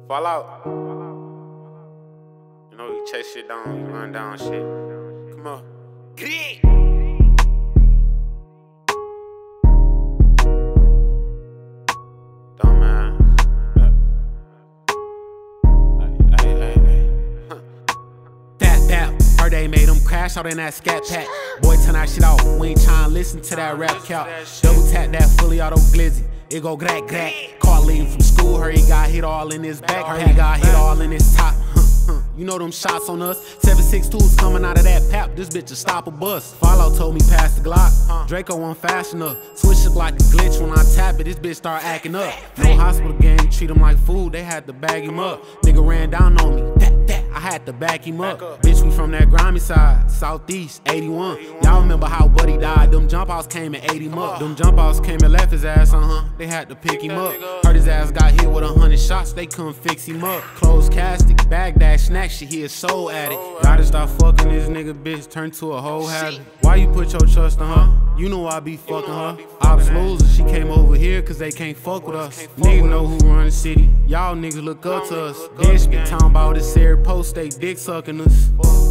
Fall out. You know, you chase shit down, you run down shit. Come on. Grit. Dumbass. Tap, heard they made him crash out in that scat pack. Boy, turn that shit off, we ain't tryna listen to that rap count. Double tap that fully auto glizzy, it go grack grack. Car leaving from school, heard he got hit all in his back, heard he got hit all in his top. You know them shots on us, 7.62s coming out of that pap, this bitch a stop a bus. Follow told me pass the Glock, Draco wasn't fast enough. Switch up like a glitch when I tap it, this bitch start acting up. No hospital gang, treat him like food, they had to bag him up. Nigga ran down on me, I had to back him up. Bitch, we from that grimy side, southeast, 81. Y'all remember how Buddy died, them jump outs came and ate him up. Them jump outs came and left his ass, they had to pick him up. Heard his ass got hit with 100 shots, they couldn't fix him up. Closed casket, Baghdad snack shit, he a soul addict. Gotta stop fucking this nigga, bitch, turn to a whole habit. Why you put your trust in her? You know I be fucking her. Ops loser, she came over here cause they can't fuck with us. Nigga know who run the city, y'all niggas look up to us. Bitch be talking about this Sarah post, they dick sucking us.